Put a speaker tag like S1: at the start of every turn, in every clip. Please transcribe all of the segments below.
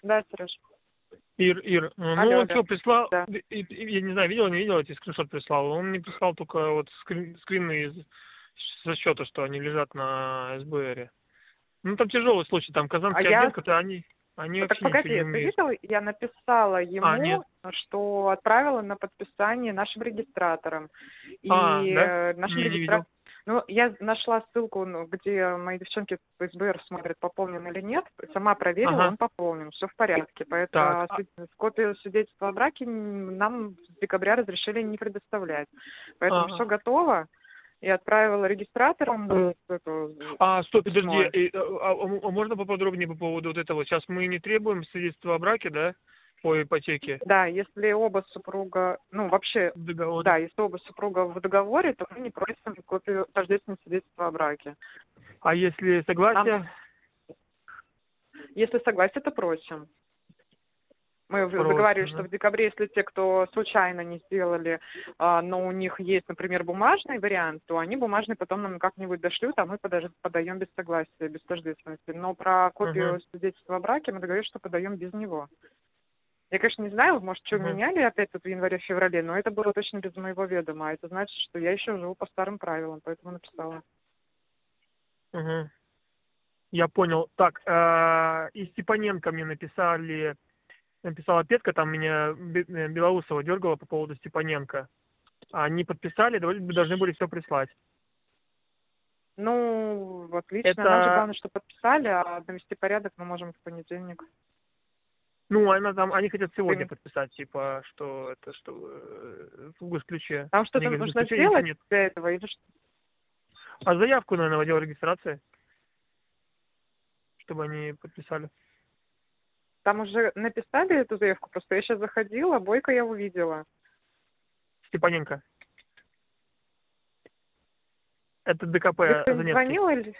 S1: Да, Сереж.
S2: Ир,
S1: Алло,
S2: ну
S1: да.
S2: что, прислал,
S1: Да.
S2: я не знаю, видел, не видел, эти скриншот прислал. Он мне прислал только вот скрины со счета, что они лежат на СБРе. Ну, там тяжелый случай, там
S1: А
S2: казанский отдел,
S1: я...
S2: который они
S1: Так
S2: вообще ничего не
S1: погоди, ты
S2: умеют.
S1: видел, я написала
S2: Нет.
S1: ему, что отправила на подписание нашим регистраторам. И
S2: Да?
S1: нашим
S2: Не видел.
S1: регистраторам... Ну, я нашла ссылку, где мои девчонки по СБР смотрят, пополнен или нет. Сама проверила,
S2: Ага.
S1: он пополнен, все в порядке.
S2: Так.
S1: Поэтому копию свидетельства о браке нам с декабря разрешили не предоставлять. Поэтому все готово. И отправила регистраторам
S2: Стой, подожди,
S1: письмо.
S2: можно поподробнее по поводу вот этого? Сейчас мы не требуем свидетельства о браке, да, по ипотеке?
S1: Да, если оба супруга, ну, вообще,
S2: В договоре.
S1: да, если оба супруга в договоре, то мы не просим копию тождественного свидетельства о браке.
S2: А если согласие?
S1: Если согласие, то просим. Мы заговорили,
S2: Просим,
S1: что
S2: да?
S1: в декабре, если те, кто случайно не сделали, но у них есть, например, бумажный вариант, то они бумажный потом нам как-нибудь дошлют, а мы подаем без согласия, без тождественности. Но про копию свидетельства о браке мы договорились, что подаем без него. Я, конечно, не знаю, может, что меняли опять тут в январе-феврале, но это было точно без моего ведома. А это значит, что я еще живу по старым правилам, поэтому написала.
S2: Я понял. Так, и Степаненко мне написала Петка, там меня Белоусова дергала по поводу Степаненко. Они подписали, должны были все прислать.
S1: Ну, отлично. Нам же
S2: Это,
S1: главное, что подписали, а навести порядок мы можем в понедельник.
S2: ну, они хотят сегодня подписать, типа, что это, что в госключе.
S1: Там
S2: Они
S1: что-то
S2: говорят, в
S1: нужно
S2: госключе ничего
S1: сделать
S2: нет.
S1: для этого или что?
S2: А заявку, наверное, в отдел регистрации, чтобы они подписали.
S1: Там уже написали эту заявку, просто я сейчас заходила, Бойко я увидела.
S2: Степаненко. Это ДКП
S1: Тебе кто-нибудь
S2: Заневский.
S1: звонил или...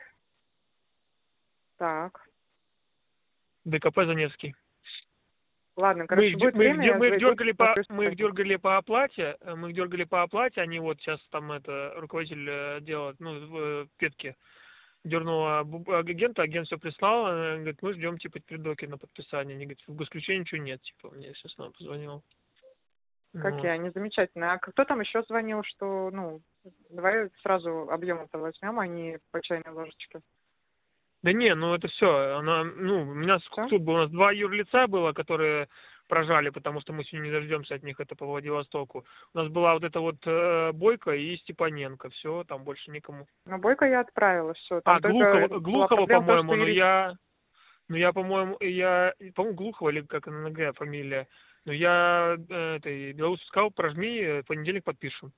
S1: Так.
S2: ДКП Заневский.
S1: Ладно, короче, будет время, я
S2: Мы их
S1: зайду,
S2: дергали
S1: посмотрю.
S2: мы их дергали по оплате, они вот сейчас там руководитель делает, в Петке дернула агента, агент все прислал, говорит, мы ждем, типа, предоки на подписание. Они говорят, в госключении ничего нет, типа, мне сейчас снова позвонил.
S1: Какие они замечательные. А кто там еще звонил, что, давай сразу объем-то возьмем, а не по чайной ложечке.
S2: Да не, это все. У меня
S1: Все?
S2: тут было, у нас 2 юрлица было, которые прожали, потому что мы сегодня не дождемся от них, это по Владивостоку. У нас была вот эта вот Бойко и Степаненко, все, там больше никому.
S1: Ну, Бойко я отправила, все. Там только была
S2: Глухова,
S1: проблема в том, что
S2: по-моему,
S1: юрист...
S2: по-моему, Глухова или как НГ фамилия. Но я этой Белоусу сказал, прожми, в понедельник подпишем.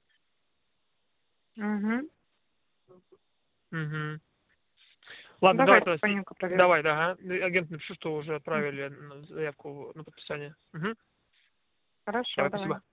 S1: Угу.
S2: Ладно,
S1: Давай Степаненко проверим.
S2: давай, да, ага. Агент напишу, что уже отправили заявку на подписание.
S1: Хорошо,
S2: Давай,
S1: давай.
S2: спасибо.